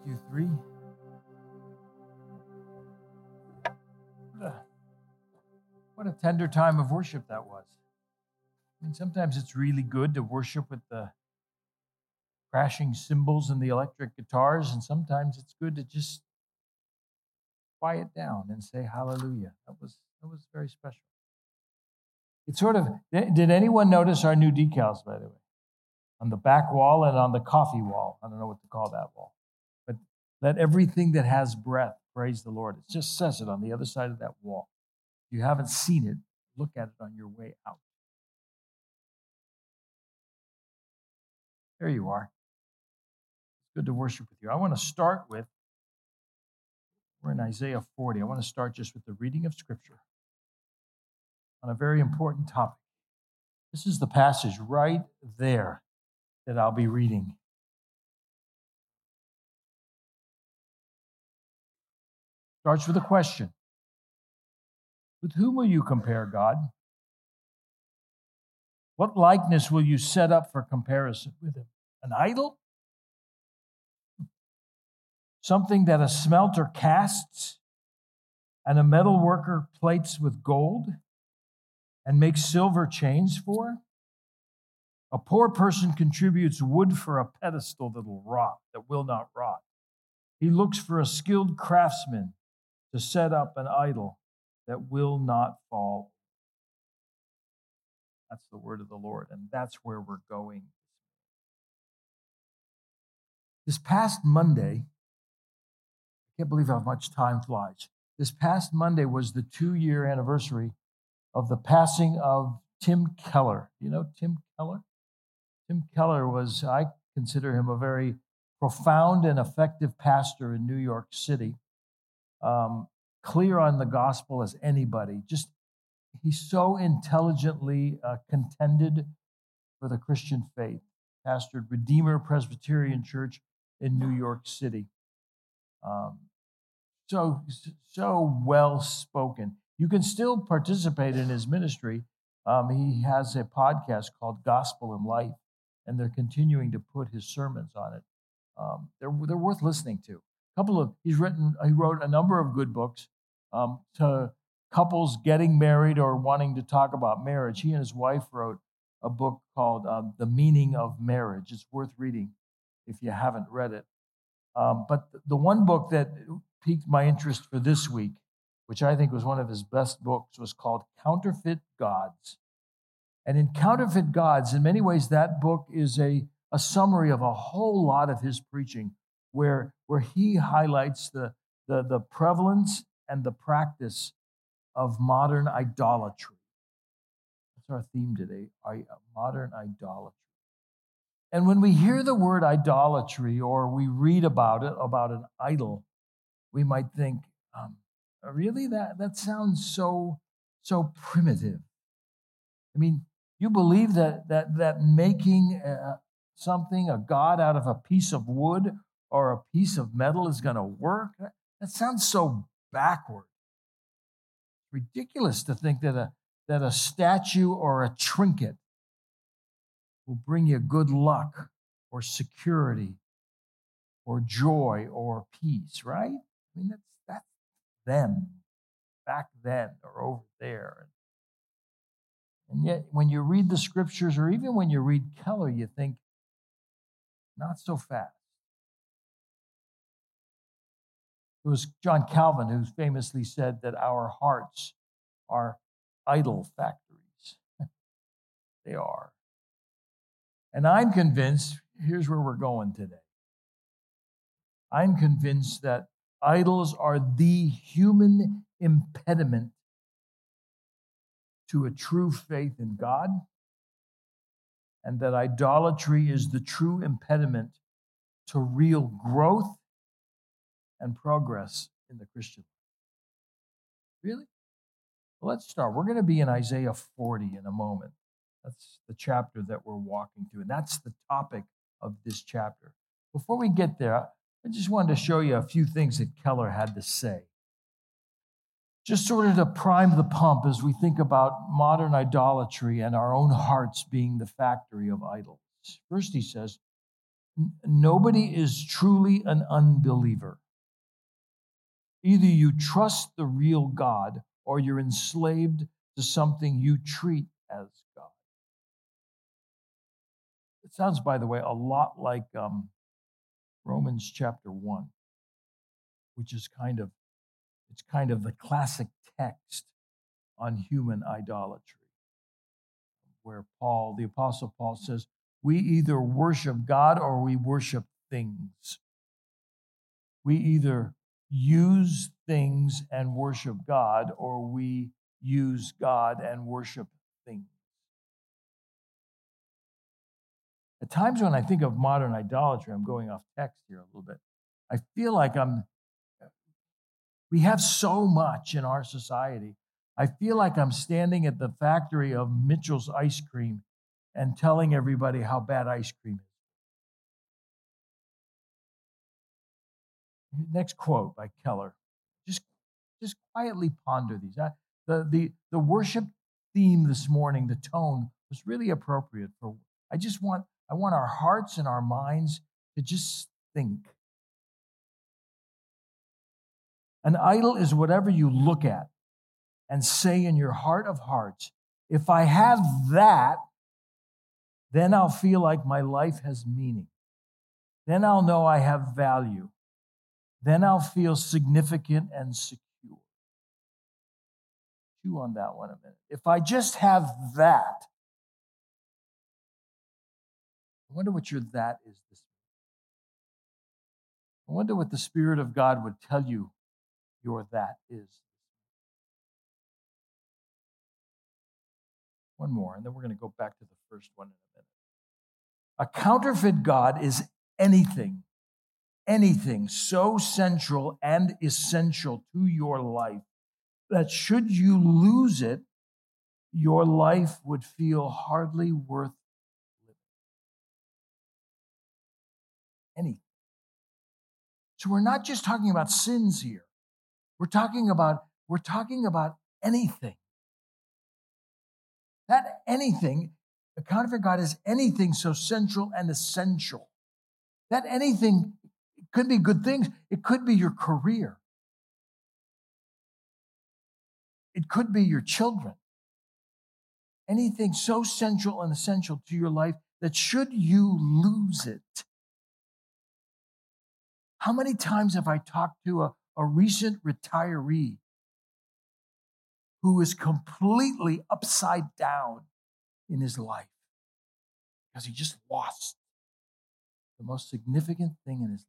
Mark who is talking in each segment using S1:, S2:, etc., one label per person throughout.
S1: Matthew 3. What a tender time of worship that was. I mean, sometimes it's really good to worship with the crashing cymbals and the electric guitars, and sometimes it's good to just quiet down and say hallelujah. That was very special. It's sort of, did anyone notice our new decals, by the way? On the back wall and on the coffee wall. I don't know what to call that wall. But let everything that has breath praise the Lord. It just says it on the other side of that wall. If you haven't seen it, look at it on your way out. There you are. It's good to worship with you. I want to start with, we're in Isaiah 40. I want to start just with the reading of Scripture on a very important topic. This is the passage right there that I'll be reading. Starts with a question. With whom will you compare God? What likeness will you set up for comparison with him? An idol? Something that a smelter casts and a metal worker plates with gold and makes silver chains for? A poor person contributes wood for a pedestal that will not rot. He looks for a skilled craftsman to set up an idol that will not fall. That's the word of the Lord, and that's where we're going. This past Monday, I can't believe how much time flies. This past Monday was the 2-year anniversary of the passing of Tim Keller. You know Tim Keller? Tim Keller was, I consider him a very profound and effective pastor in New York City. Clear on the gospel as anybody. Just, he's so intelligently contended for the Christian faith. Pastored Redeemer Presbyterian Church in New York City. So well spoken. You can still participate in his ministry. He has a podcast called Gospel in Life, and they're continuing to put his sermons on it. They're worth listening to. He wrote a number of good books to couples getting married or wanting to talk about marriage. He and his wife wrote a book called The Meaning of Marriage. It's worth reading if you haven't read it. But the one book that piqued my interest for this week, which I think was one of his best books, was called Counterfeit Gods. And in Counterfeit Gods, in many ways, that book is a summary of a whole lot of his preaching, where he highlights the prevalence and the practice of modern idolatry. That's our theme today, modern idolatry. And when we hear the word idolatry or we read about an idol, we might think, really? That sounds so primitive. I mean, you believe that making something, a god, out of a piece of wood or a piece of metal is going to work? That sounds so backward. Ridiculous to think that a statue or a trinket will bring you good luck or security or joy or peace, right? I mean, that's them back then or over there. And yet, when you read the scriptures, or even when you read Keller, you think, not so fast. It was John Calvin who famously said that our hearts are idol factories. They are. And I'm convinced, here's where we're going today. I'm convinced that idols are the human impediment to a true faith in God, and that idolatry is the true impediment to real growth and progress in the Christian life. Really? Well, let's start. We're going to be in Isaiah 40 in a moment. That's the chapter that we're walking through, and that's the topic of this chapter. Before we get there, I just wanted to show you a few things that Keller had to say. Just sort of to prime the pump as we think about modern idolatry and our own hearts being the factory of idols. First, he says, Nobody is truly an unbeliever. Either you trust the real God or you're enslaved to something you treat as God. It sounds, by the way, a lot like Romans chapter 1, which is kind of the classic text on human idolatry, where the Apostle Paul says, we either worship God or we worship things. We either use things and worship God, or we use God and worship things. At times when I think of modern idolatry, I'm going off text here a little bit, I feel like we have so much in our society. I feel like I'm standing at the factory of Mitchell's Ice Cream and telling everybody how bad ice cream is. Next quote by Keller. Just quietly ponder these. The worship theme this morning, the tone, was really appropriate for. I want our hearts and our minds to just think. An idol is whatever you look at and say in your heart of hearts, if I have that, then I'll feel like my life has meaning. Then I'll know I have value. Then I'll feel significant and secure. Chew on that one a minute. If I just have that, I wonder what your that is this morning. I wonder what the Spirit of God would tell you your that is. One more, and then we're going to go back to the first one in a minute. A counterfeit God is anything so central and essential to your life that should you lose it, your life would feel hardly worth living. Anything. So we're not just talking about sins here. We're talking about anything. That anything, the counterfeit God is anything so central and essential. That anything could be good things. It could be your career. It could be your children. Anything so central and essential to your life that should you lose it. How many times have I talked to a recent retiree who is completely upside down in his life because he just lost the most significant thing in his life?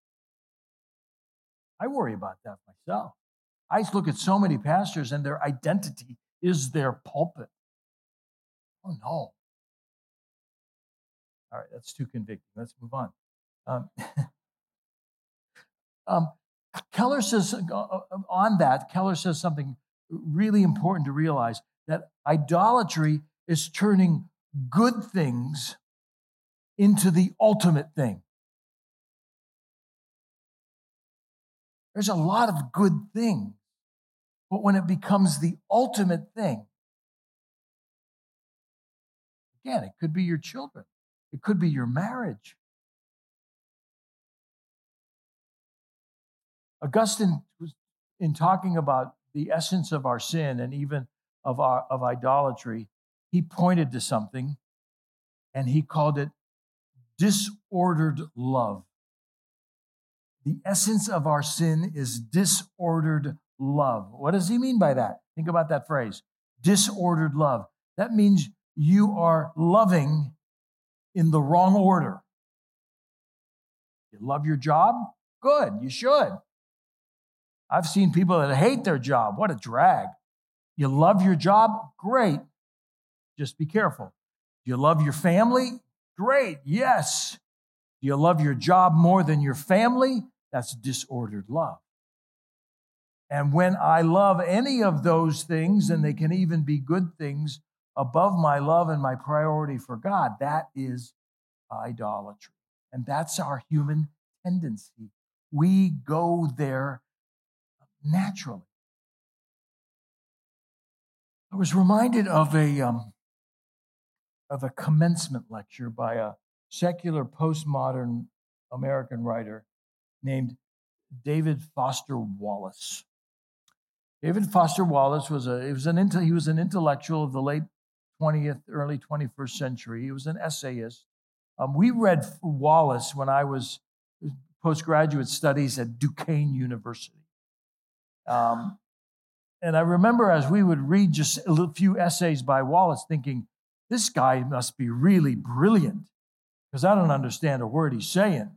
S1: I worry about that myself. I look at so many pastors and their identity is their pulpit. Oh, no. All right, that's too convicting. Let's move on. Keller says Keller says something really important to realize, that idolatry is turning good things into the ultimate thing. There's a lot of good things, but when it becomes the ultimate thing, again, it could be your children, it could be your marriage. Augustine was in talking about the essence of our sin and even of idolatry. He pointed to something and he called it disordered love. The essence of our sin is disordered love. What does he mean by that? Think about that phrase, disordered love. That means you are loving in the wrong order. You love your job? Good, you should. I've seen people that hate their job. What a drag. You love your job? Great. Just be careful. Do you love your family? Great. Yes. Do you love your job more than your family? That's disordered love. And when I love any of those things, and they can even be good things, above my love and my priority for God, that is idolatry. And that's our human tendency. We go there naturally. I was reminded of a commencement lecture by secular postmodern American writer named David Foster Wallace. David Foster Wallace was an intellectual of the late 20th, early 21st century. He was an essayist. We read Wallace when I was postgraduate studies at Duquesne University. And I remember as we would read just a few essays by Wallace thinking, this guy must be really brilliant because I don't understand a word he's saying.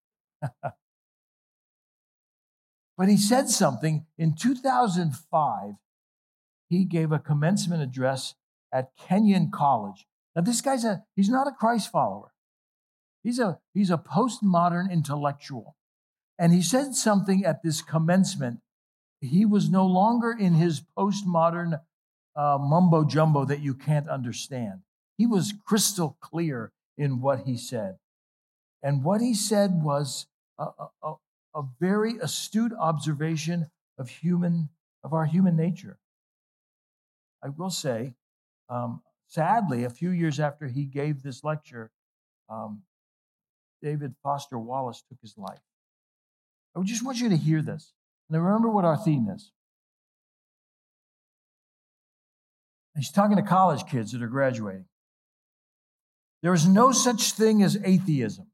S1: But he said something. In 2005, he gave a commencement address at Kenyon College. Now, this guy's he's not a Christ follower. He's a postmodern intellectual. And he said something at this commencement. He was no longer in his postmodern mumbo jumbo that you can't understand. He was crystal clear in what he said. And what he said was a very astute observation of our human nature. I will say, sadly, a few years after he gave this lecture, David Foster Wallace took his life. I just want you to hear this. And remember what our theme is. He's talking to college kids that are graduating. There is no such thing as atheism.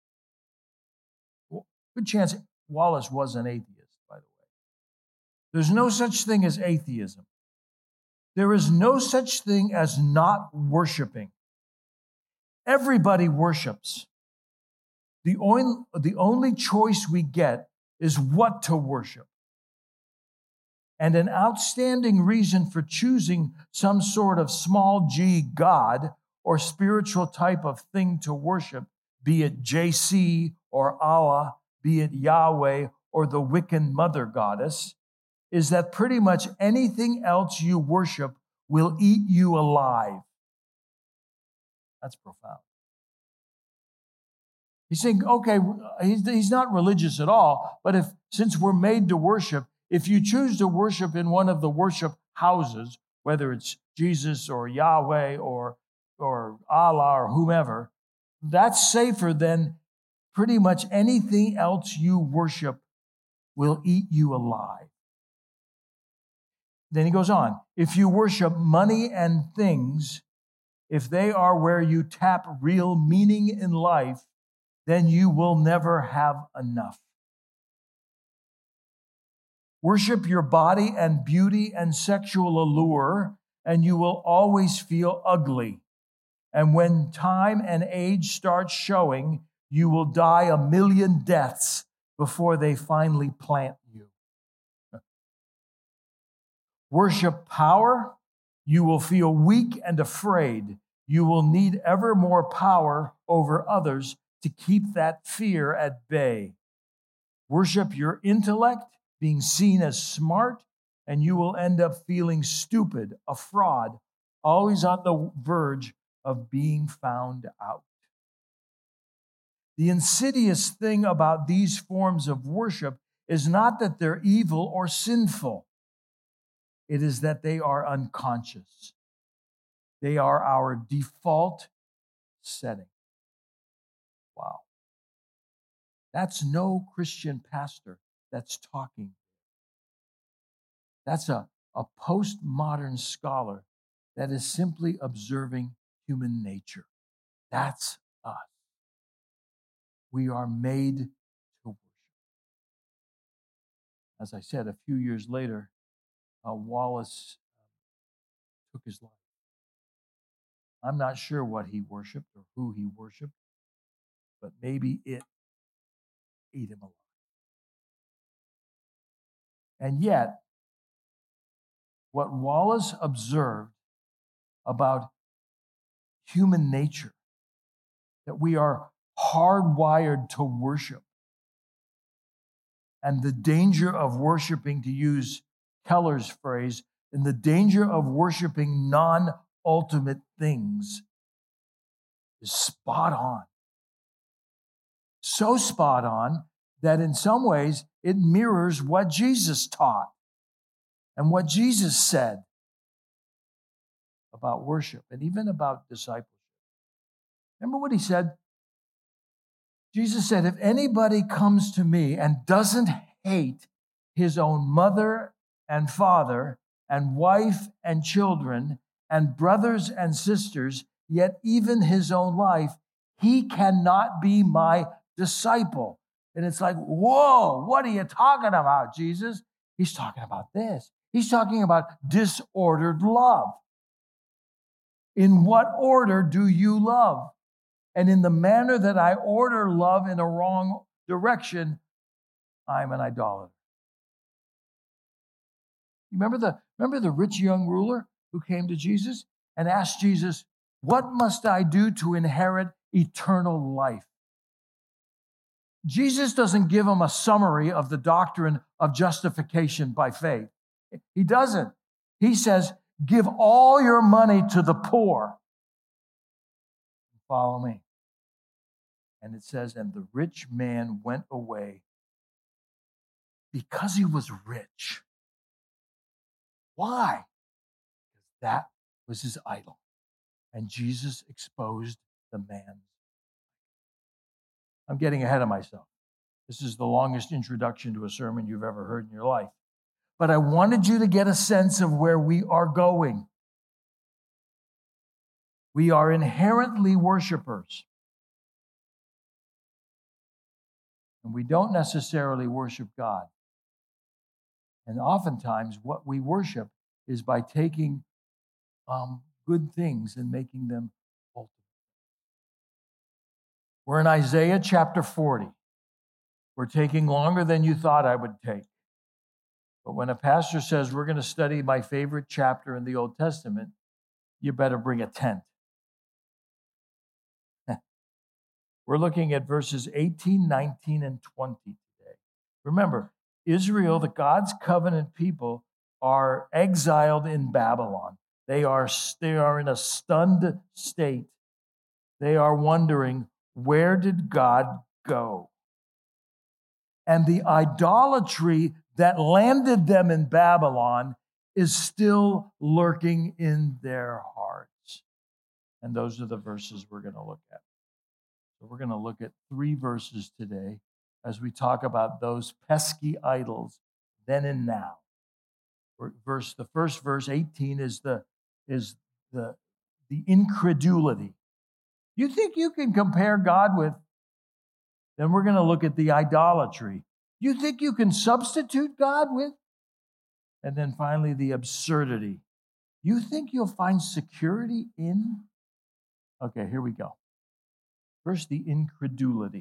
S1: Good chance Wallace was an atheist, by the way. There's no such thing as atheism. There is no such thing as not worshiping. Everybody worships. The only choice we get is what to worship. And an outstanding reason for choosing some sort of small g God or spiritual type of thing to worship, be it JC or Allah, be it Yahweh or the Wiccan mother goddess, is that pretty much anything else you worship will eat you alive. That's profound. He's saying, okay, he's not religious at all, but since we're made to worship, if you choose to worship in one of the worship houses, whether it's Jesus or Yahweh or Allah or whomever, that's safer than pretty much anything else you worship will eat you alive. Then he goes on, if you worship money and things, if they are where you tap real meaning in life, then you will never have enough. Worship your body and beauty and sexual allure, and you will always feel ugly. And when time and age start showing, you will die a million deaths before they finally plant you. Worship power, you will feel weak and afraid. You will need ever more power over others to keep that fear at bay. Worship your intellect, being seen as smart, and you will end up feeling stupid, a fraud, always on the verge of being found out. The insidious thing about these forms of worship is not that they're evil or sinful. It is that they are unconscious. They are our default setting. Wow. That's no Christian pastor that's talking. That's a postmodern scholar that is simply observing human nature. That's us. We are made to worship. As I said, a few years later, Wallace took his life. I'm not sure what he worshiped or who he worshiped, but maybe it ate him alive. And yet, what Wallace observed about human nature, that we are hardwired to worship, and the danger of worshiping, to use Keller's phrase, and the danger of worshiping non-ultimate things is spot on. So spot on that in some ways it mirrors what Jesus taught and what Jesus said about worship and even about discipleship. Remember what he said? Jesus said, if anybody comes to me and doesn't hate his own mother and father and wife and children and brothers and sisters, yet even his own life, he cannot be my disciple. And it's like, whoa, what are you talking about, Jesus? He's talking about this. He's talking about disordered love. In what order do you love? And in the manner that I order love in a wrong direction, I'm an idolater. Remember the rich young ruler who came to Jesus and asked Jesus, what must I do to inherit eternal life? Jesus doesn't give him a summary of the doctrine of justification by faith. He doesn't. He says, give all your money to the poor. Follow me. And it says, and the rich man went away because he was rich. Why? Because that was his idol. And Jesus exposed the man. I'm getting ahead of myself. This is the longest introduction to a sermon you've ever heard in your life. But I wanted you to get a sense of where we are going. We are inherently worshipers. And we don't necessarily worship God. And oftentimes what we worship is by taking good things and making them ultimate. We're in Isaiah chapter 40. We're taking longer than you thought I would take. But when a pastor says we're going to study my favorite chapter in the Old Testament, you better bring a tent. We're looking at verses 18, 19, and 20 today. Remember, Israel, the God's covenant people, are exiled in Babylon. They are in a stunned state. They are wondering, where did God go? And the idolatry that landed them in Babylon is still lurking in their hearts. And those are the verses we're going to look at. So we're going to look at 3 verses today as we talk about those pesky idols then and now. The first verse, 18, is the incredulity. You think you can compare God with? Then we're going to look at the idolatry. You think you can substitute God with? And then finally, the absurdity. You think you'll find security in? Okay, here we go. First, the incredulity.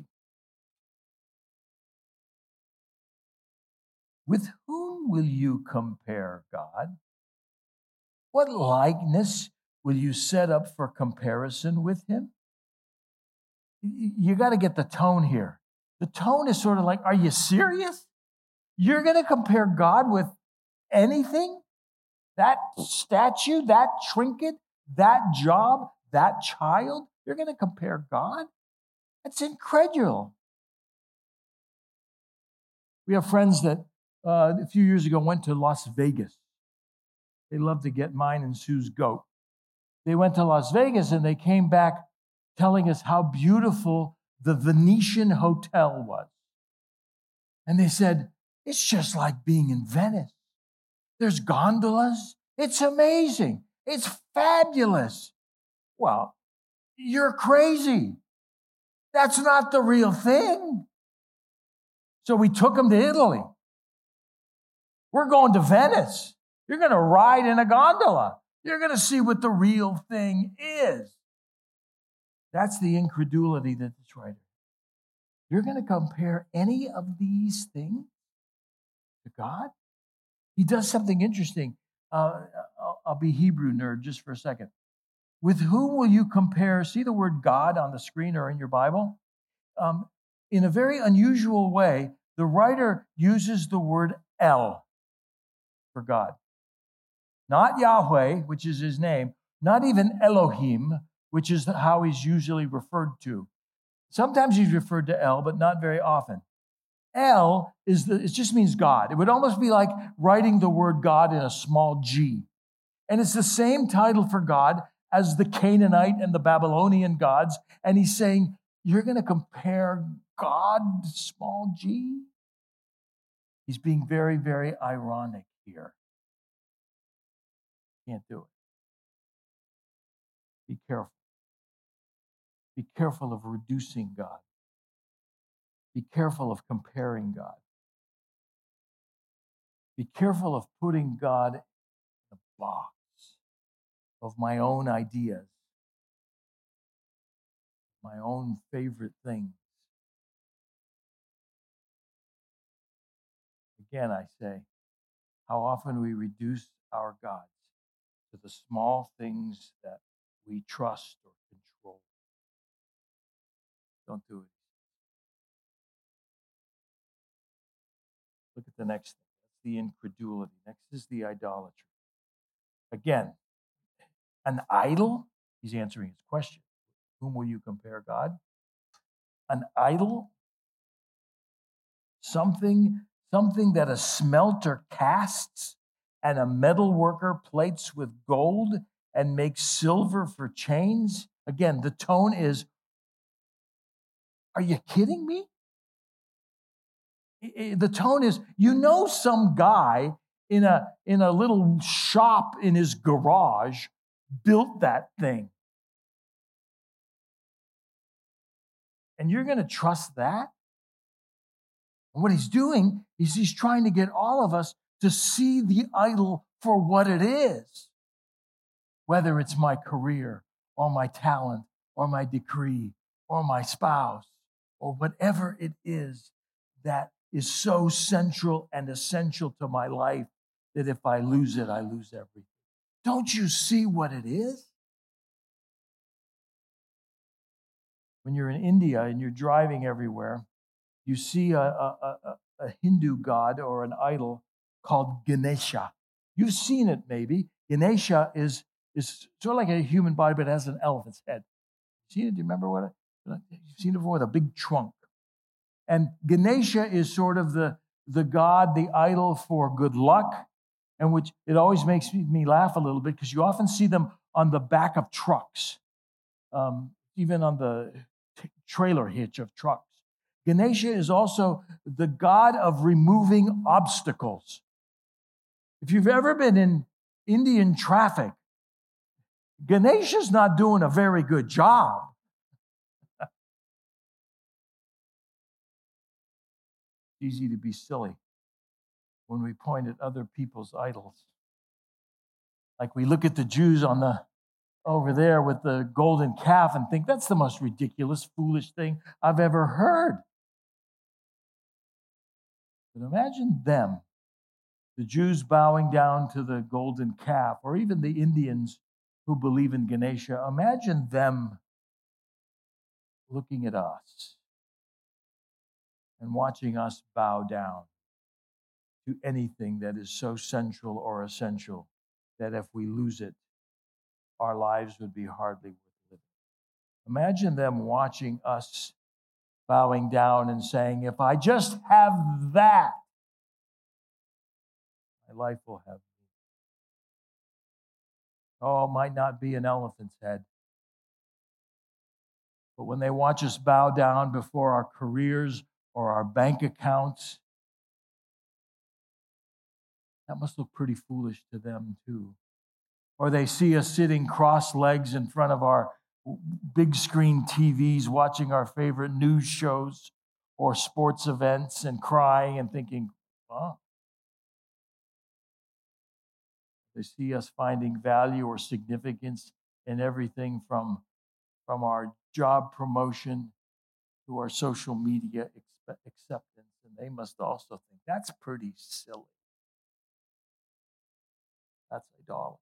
S1: With whom will you compare God? What likeness will you set up for comparison with him? You got to get the tone here. The tone is sort of like, are you serious? You're going to compare God with anything? That statue, that trinket, that job, that child? You're going to compare God? That's incredible. We have friends that a few years ago went to Las Vegas. They love to get mine and Sue's goat. They went to Las Vegas and they came back telling us how beautiful the Venetian Hotel was. And they said, it's just like being in Venice. There's gondolas. It's amazing. It's fabulous. Well, you're crazy. That's not the real thing. So we took them to Italy. We're going to Venice. You're going to ride in a gondola. You're going to see what the real thing is. That's the incredulity that this writer. You're going to compare any of these things to God? He does something interesting. I'll be Hebrew nerd just for a second. With whom will you compare? See the word God on the screen or in your Bible? In a very unusual way, the writer uses the word El for God. Not Yahweh, which is his name, not even Elohim, which is how he's usually referred to. Sometimes he's referred to El, but not very often. El it just means God. It would almost be like writing the word God in a small g. And it's the same title for God as the Canaanite and the Babylonian gods. And he's saying, You're going to compare God to small g? He's being very, very ironic here. Can't do it. Be careful. Be careful of reducing God. Be careful of comparing God. Be careful of putting God in a box of my own ideas, my own favorite things. Again, I say, how often we reduce our gods to the small things that we trust or control. Don't do it. Look at the next thing. That's the incredulity. Next is the idolatry. Again, an idol, he's answering his question. Whom will you compare God? An idol? Something that a smelter casts and a metal worker plates with gold and makes silver for chains. Again, the tone is, are you kidding me? The tone is, some guy in a little shop in his garage built that thing. And you're going to trust that? And what he's doing is he's trying to get all of us to see the idol for what it is. Whether it's my career or my talent or my decree or my spouse or whatever it is that is so central and essential to my life that if I lose it, I lose everything. Don't you see what it is? When you're in India and you're driving everywhere, you see a Hindu god or an idol called Ganesha. You've seen it maybe. Ganesha is sort of like a human body, but it has an elephant's head. Seen it? Do you remember what you've seen it before? With a big trunk. And Ganesha is sort of the god, the idol for good luck, and which it always makes me laugh a little bit because you often see them on the back of trucks, even on the trailer hitch of trucks. Ganesha is also the god of removing obstacles. If you've ever been in Indian traffic, Ganesha's not doing a very good job. It's easy to be silly when we point at other people's idols. Like we look at the Jews over there with the golden calf and think that's the most ridiculous, foolish thing I've ever heard. But imagine them, the Jews bowing down to the golden calf, or even the Indians who believe in Ganesha. Imagine them looking at us and watching us bow down to anything that is so central or essential that if we lose it, our lives would be hardly worth living. Imagine them watching us bowing down and saying, if I just have that, my life will have meaning. Oh, it might not be an elephant's head. But when they watch us bow down before our careers or our bank accounts, that must look pretty foolish to them too. Or they see us sitting cross legs in front of our big screen TVs watching our favorite news shows or sports events and crying and thinking, wow. They see us finding value or significance in everything from our job promotion to our social media acceptance. And they must also think, that's pretty silly. That's idolatry.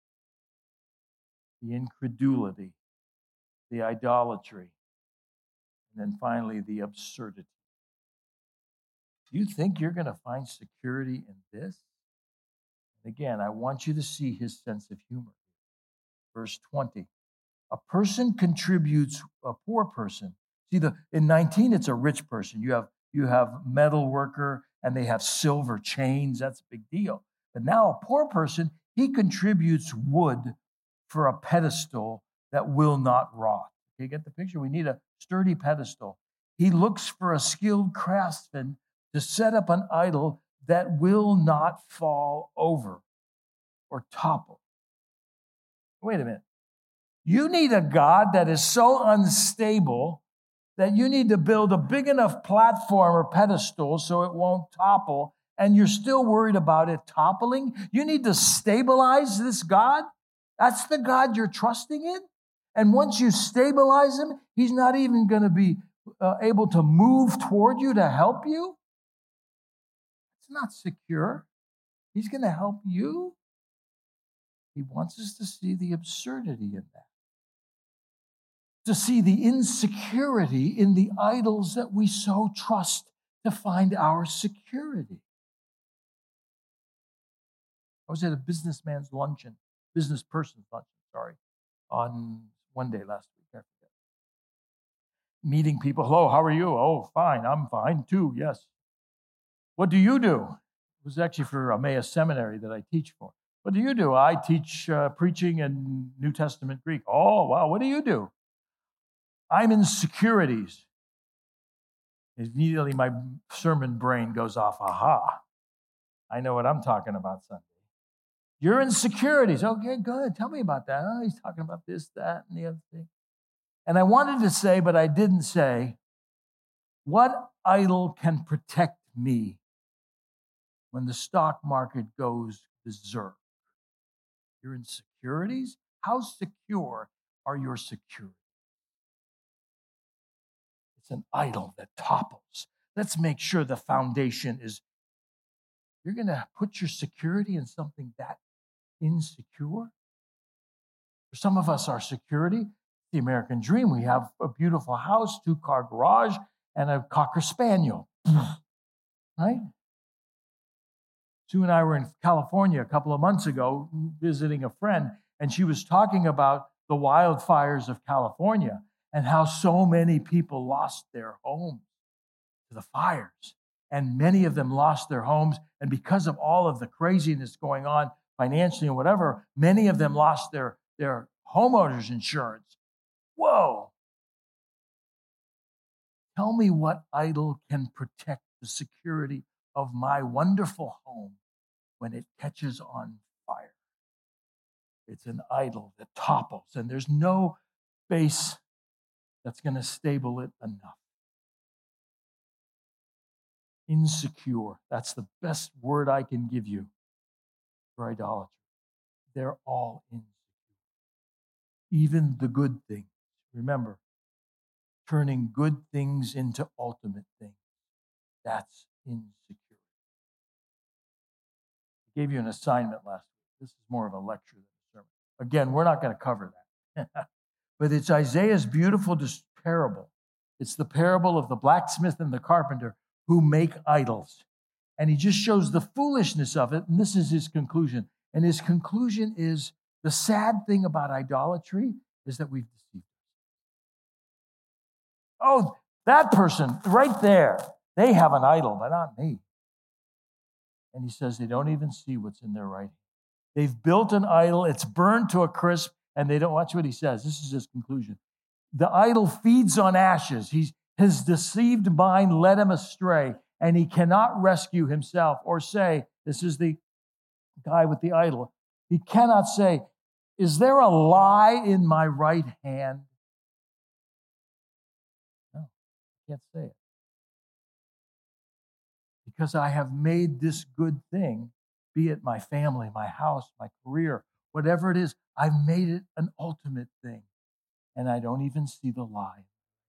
S1: The incredulity, the idolatry, and then finally the absurdity. Do you think you're going to find security in this? And again, I want you to see his sense of humor. Verse 20. A person contributes, a poor person. See, in 19, it's a rich person. You have metal worker and they have silver chains. That's a big deal. But now a poor person, he contributes wood for a pedestal that will not rot. You get the picture? We need a sturdy pedestal. He looks for a skilled craftsman to set up an idol that will not fall over or topple. Wait a minute. You need a God that is so unstable that you need to build a big enough platform or pedestal so it won't topple, and you're still worried about it toppling? You need to stabilize this God? That's the God you're trusting in? And once you stabilize him, he's not even going to be able to move toward you to help you? It's not secure. He's going to help you. He wants us to see the absurdity in that, to see the insecurity in the idols that we so trust to find our security. I was at a business person's luncheon, on one day last week. I forget. Meeting people. Hello, how are you? Oh, fine. I'm fine too, yes. What do you do? It was actually for Emmaus Seminary that I teach for. What do you do? I teach preaching and New Testament Greek. Oh, wow. What do you do? I'm in securities. Immediately my sermon brain goes off. Aha. I know what I'm talking about Sunday. You're in securities. Okay, good. Tell me about that. Oh, he's talking about this, that, and the other thing. And I wanted to say, but I didn't say, what idol can protect me when the stock market goes berserk? You're in securities? How secure are your securities? It's an idol that topples. Let's make sure the foundation is. You're going to put your security in something that insecure? For some of us, our security, the American dream. We have a beautiful house, 2-car garage, and a Cocker Spaniel. Right? Sue and I were in California a couple of months ago visiting a friend, and she was talking about the wildfires of California and how so many people lost their homes to the fires. And many of them lost their homes. And because of all of the craziness going on financially and whatever, many of them lost their homeowners insurance. Whoa. Tell me what idol can protect the security of my wonderful home when it catches on fire. It's an idol that topples, and there's no base that's going to stable it enough. Insecure. That's the best word I can give you for idolatry. They're all insecure. Even the good things. Remember, turning good things into ultimate things. That's insecurity. I gave you an assignment last week. This is more of a lecture than a sermon. Again, we're not going to cover that. But it's Isaiah's beautiful parable. It's the parable of the blacksmith and the carpenter who make idols. And he just shows the foolishness of it, and this is his conclusion. And his conclusion is, the sad thing about idolatry is that we've deceived. Oh, that person right there, they have an idol, but not me. And he says they don't even see what's in their right hand. They've built an idol, it's burned to a crisp, and they don't. Watch what he says. This is his conclusion. The idol feeds on ashes. His deceived mind led him astray, and he cannot rescue himself or say, this is the guy with the idol. He cannot say, is there a lie in my right hand? No, he can't say it. Because I have made this good thing, be it my family, my house, my career, whatever it is, I've made it an ultimate thing. And I don't even see the lie.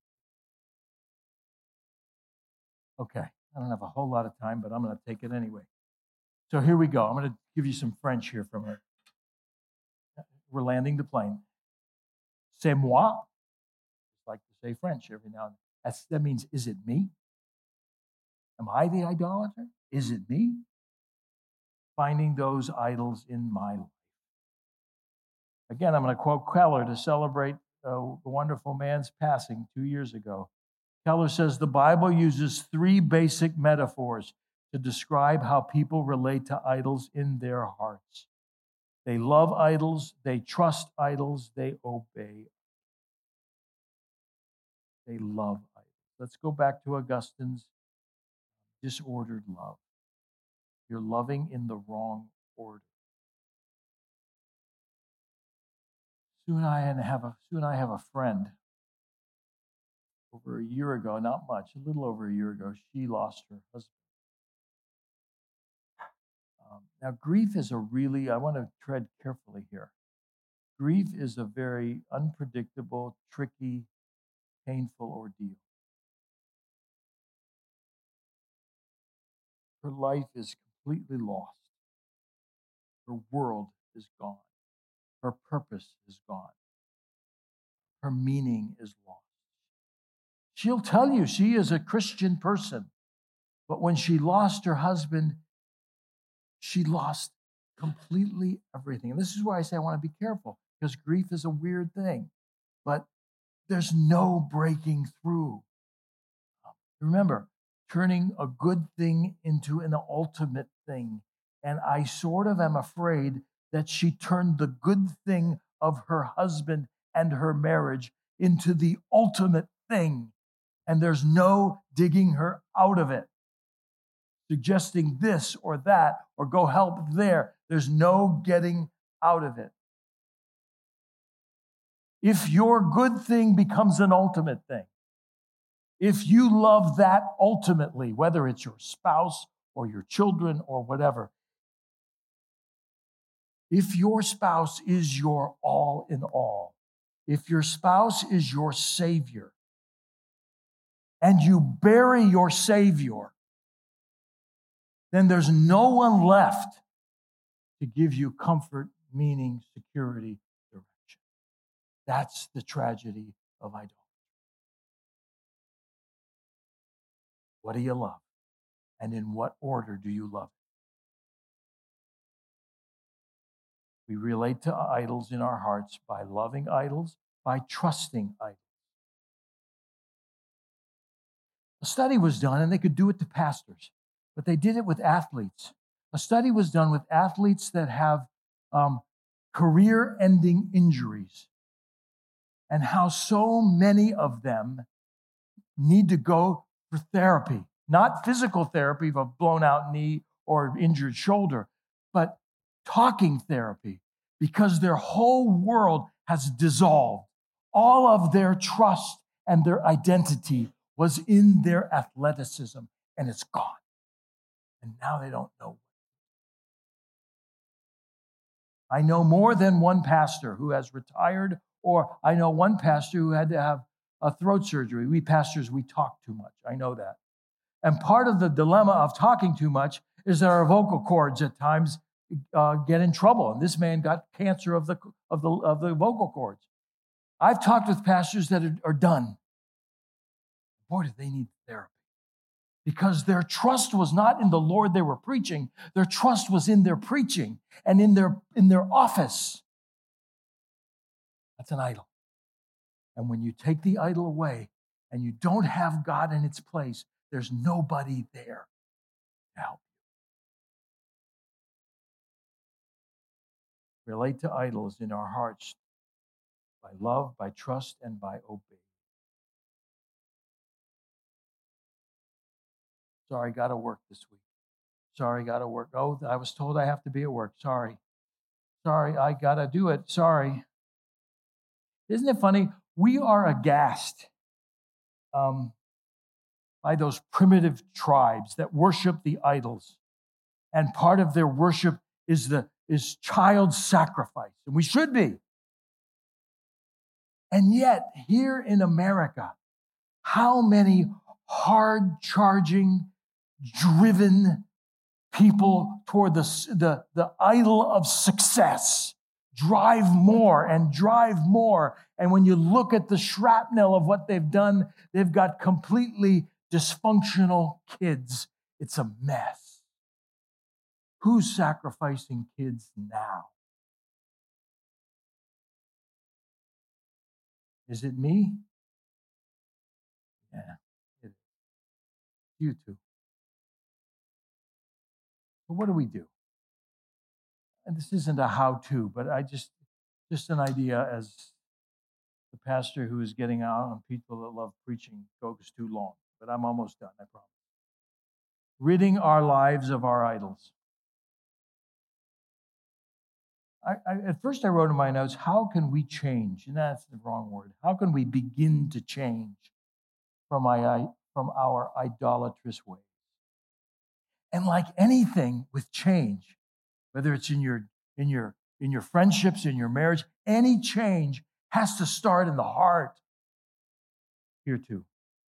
S1: Okay, I don't have a whole lot of time, but I'm going to take it anyway. So here we go. I'm going to give you some French here from her. We're landing the plane. C'est moi. I like to say French every now and then. That means, is it me? Am I the idolater? Is it me? Finding those idols in my life. Again, I'm going to quote Keller to celebrate the wonderful man's passing 2 years ago. Keller says the Bible uses 3 basic metaphors to describe how people relate to idols in their hearts. They love idols, they trust idols, they obey. They love idols. Let's go back to Augustine's disordered love. You're loving in the wrong order. Sue and I have a friend. Over a year ago, not much, a little over a year ago, she lost her husband. Now, grief is I want to tread carefully here. Grief is a very unpredictable, tricky, painful ordeal. Her life is completely lost. Her world is gone. Her purpose is gone. Her meaning is lost. She'll tell you she is a Christian person, but when she lost her husband, she lost completely everything. And this is why I say I want to be careful, because grief is a weird thing, but there's no breaking through. Remember, turning a good thing into an ultimate thing. And I sort of am afraid that she turned the good thing of her husband and her marriage into the ultimate thing. And there's no digging her out of it, suggesting this or that, or go help there. There's no getting out of it. If your good thing becomes an ultimate thing, if you love that ultimately, whether it's your spouse or your children or whatever, if your spouse is your all in all, if your spouse is your Savior, and you bury your Savior, then there's no one left to give you comfort, meaning, security, direction. That's the tragedy of idolatry. What do you love? And in what order do you love it? We relate to idols in our hearts by loving idols, by trusting idols. A study was done, and they could do it to pastors, but they did it with athletes. A study was done with athletes that have career-ending injuries, and how so many of them need to go for therapy, not physical therapy of a blown-out knee or injured shoulder, but talking therapy, because their whole world has dissolved. All of their trust and their identity was in their athleticism, and it's gone. And now they don't know. I know more than one pastor who has retired, or I know one pastor who had to have a throat surgery. We pastors, we talk too much. I know that. And part of the dilemma of talking too much is that our vocal cords at times get in trouble. And this man got cancer of the vocal cords. I've talked with pastors that are done. Boy, do they need therapy. Because their trust was not in the Lord they were preaching. Their trust was in their preaching and in their office. That's an idol. And when you take the idol away and you don't have God in its place, there's nobody there to help you. Relate to idols in our hearts by love, by trust, and by obedience. Sorry, got to work this week. Sorry, got to work. Oh, I was told I have to be at work. Sorry, I got to do it. Sorry. Isn't it funny? We are aghast by those primitive tribes that worship the idols. And part of their worship is child sacrifice. And we should be. And yet, here in America, how many hard-charging, driven people toward the idol of success drive more and drive more. And when you look at the shrapnel of what they've done, they've got completely dysfunctional kids. It's a mess. Who's sacrificing kids now? Is it me? Yeah, it is. You too. But what do we do? And this isn't a how-to, but just an idea as The pastor who is getting out on people that love preaching goes too long, but I'm almost done, I promise. Ridding our lives of our idols. At first I wrote in my notes, how can we change? And that's the wrong word. How can we begin to change from our idolatrous ways? And like anything with change, whether it's in your friendships, in your marriage, any change has to start in the heart. Here too.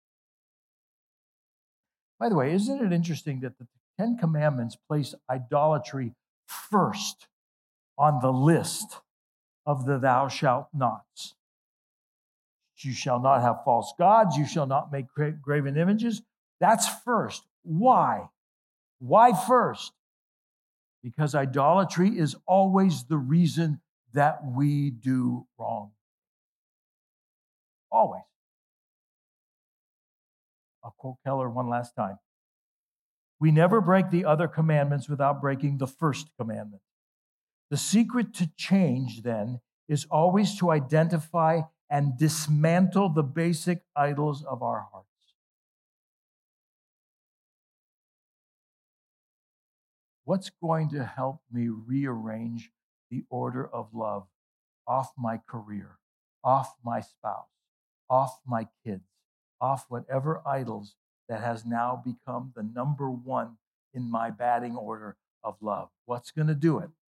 S1: By the way, isn't it interesting that the Ten Commandments place idolatry first on the list of the thou shalt nots? You shall not have false gods. You shall not make graven images. That's first. Why? Why first? Because idolatry is always the reason that we do wrong. Always. I'll quote Keller one last time. We never break the other commandments without breaking the first commandment. The secret to change, then, is always to identify and dismantle the basic idols of our hearts. What's going to help me rearrange the order of love off my career, off my spouse, off my kids, off whatever idols that has now become the number one in my batting order of love? What's going to do it?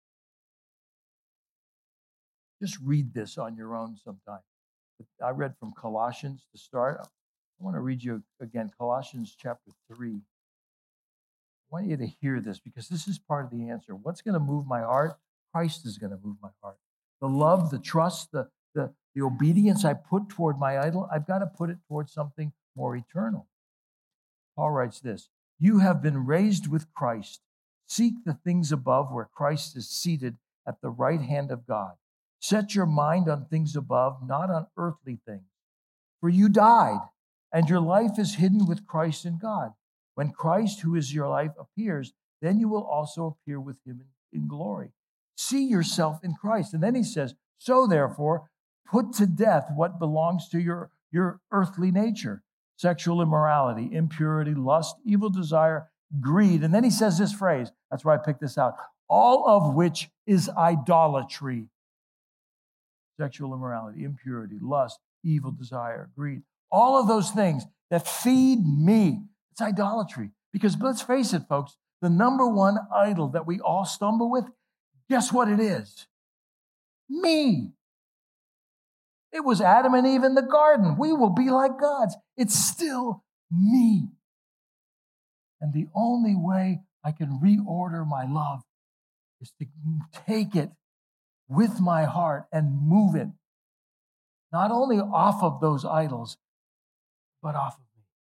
S1: Just read this on your own sometime. I read from Colossians to start. I want to read you again, Colossians chapter 3. I want you to hear this because this is part of the answer. What's going to move my heart? Christ is going to move my heart. The love, the trust, the obedience I put toward my idol, I've got to put it towards something more eternal. Paul writes this, you have been raised with Christ. Seek the things above where Christ is seated at the right hand of God. Set your mind on things above, not on earthly things. For you died, and your life is hidden with Christ in God. When Christ, who is your life, appears, then you will also appear with him in glory. See yourself in Christ. And then he says, so therefore, put to death what belongs to your earthly nature: sexual immorality, impurity, lust, evil desire, greed. And then he says this phrase, that's where I picked this out, all of which is idolatry. Sexual immorality, impurity, lust, evil desire, greed. All of those things that feed me, it's idolatry. Because let's face it, folks, the number one idol that we all stumble with, guess what it is? Me. It was Adam and Eve in the garden. We will be like gods. It's still me. And the only way I can reorder my love is to take it with my heart and move it, not only off of those idols, but off of me.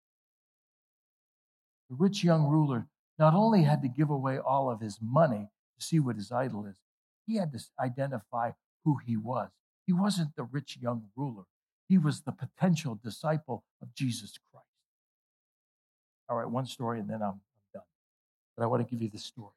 S1: The rich young ruler not only had to give away all of his money to see what his idol is, he had to identify who he was. He wasn't the rich young ruler. He was the potential disciple of Jesus Christ. All right, one story and then I'm done. But I want to give you this story.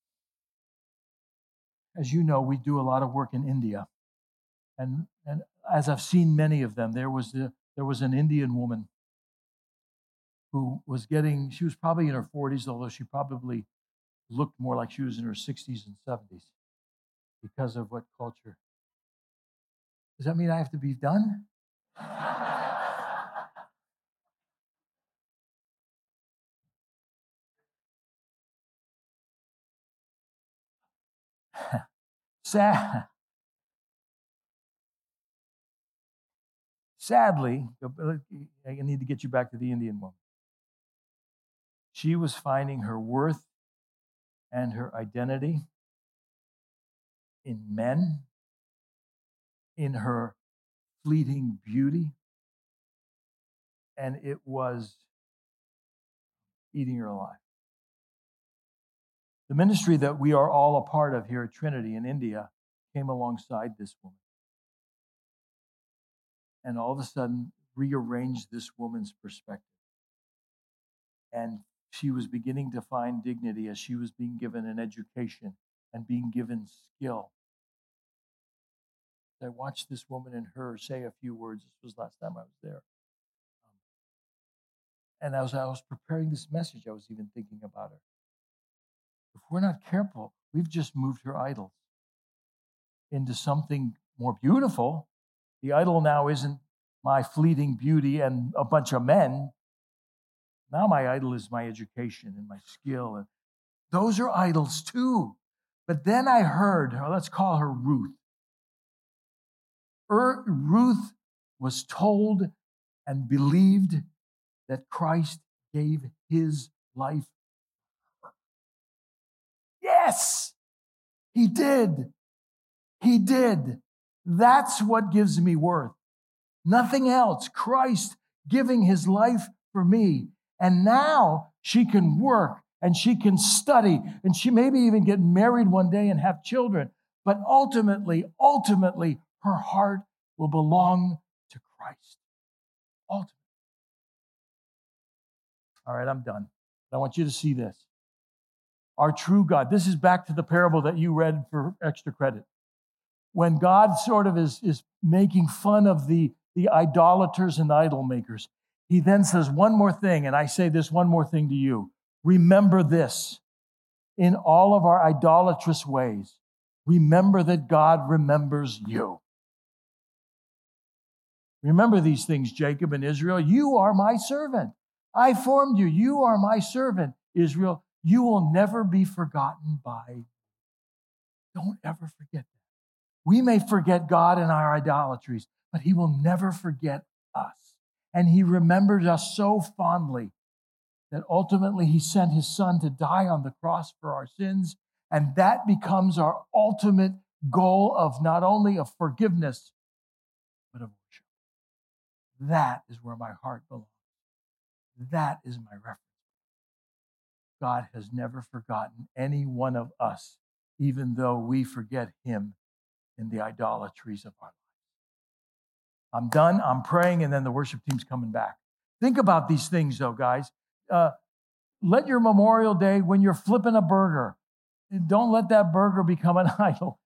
S1: As you know, we do a lot of work in India. And as I've seen many of them, there was an Indian woman who she was probably in her 40s, although she probably looked more like she was in her 60s and 70s because of what culture. Does that mean I have to be done? Sadly, I need to get you back to the Indian woman. She was finding her worth and her identity in men, in her fleeting beauty, and it was eating her alive. The ministry that we are all a part of here at Trinity in India came alongside this woman. And all of a sudden, rearranged this woman's perspective. And she was beginning to find dignity as she was being given an education and being given skill I watched this woman and her say a few words. This was last time I was there. And as I was preparing this message, I was even thinking about her. If we're not careful, we've just moved her idols into something more beautiful. The idol now isn't my fleeting beauty and a bunch of men. Now my idol is my education and my skill. And those are idols too. But then I heard, let's call her Ruth. Ruth was told and believed that Christ gave his life. Yes, he did. He did. That's what gives me worth. Nothing else. Christ giving his life for me. And now she can work and she can study and she maybe even get married one day and have children. But ultimately, her heart will belong to Christ. Ultimately. All right, I'm done. I want you to see this. Our true God. This is back to the parable that you read for extra credit. When God sort of is making fun of the idolaters and idol makers, he then says one more thing, and I say this one more thing to you. Remember this. In all of our idolatrous ways, remember that God remembers you. Remember these things, Jacob and Israel. You are my servant. I formed you. You are my servant, Israel. You will never be forgotten by me. Don't ever forget that. We may forget God in our idolatries, but he will never forget us. And he remembered us so fondly that ultimately he sent his son to die on the cross for our sins. And that becomes our ultimate goal of not only of forgiveness, but of worship. That is where my heart belongs. That is my reference. God has never forgotten any one of us, even though we forget him in the idolatries of our lives. I'm done. I'm praying, and then the worship team's coming back. Think about these things, though, guys. Let your Memorial Day, when you're flipping a burger, don't let that burger become an idol.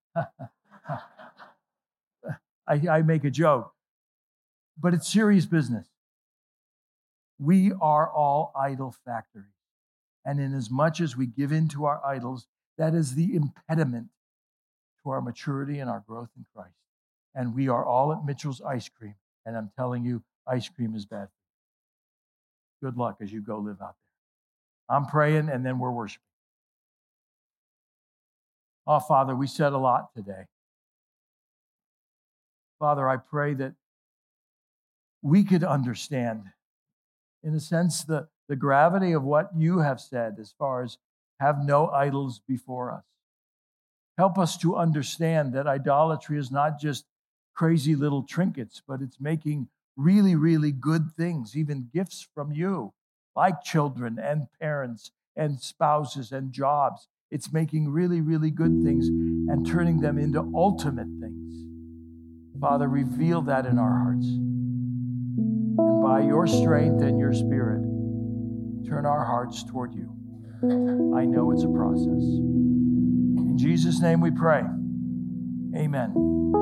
S1: I make a joke, but it's serious business. We are all idol factories. And in as much as we give in to our idols, that is the impediment to our maturity and our growth in Christ. And we are all at Mitchell's Ice Cream. And I'm telling you, ice cream is bad. Good luck as you go live out there. I'm praying, and then we're worshiping. Oh, Father, we said a lot today. Father, I pray that we could understand, in a sense, the gravity of what you have said as far as have no idols before us. Help us to understand that idolatry is not just crazy little trinkets, but it's making really, really good things, even gifts from you, like children and parents and spouses and jobs. It's making really, really good things and turning them into ultimate things. Father, reveal that in our hearts. And by your strength and your spirit, turn our hearts toward you. I know it's a process. In Jesus' name we pray. Amen.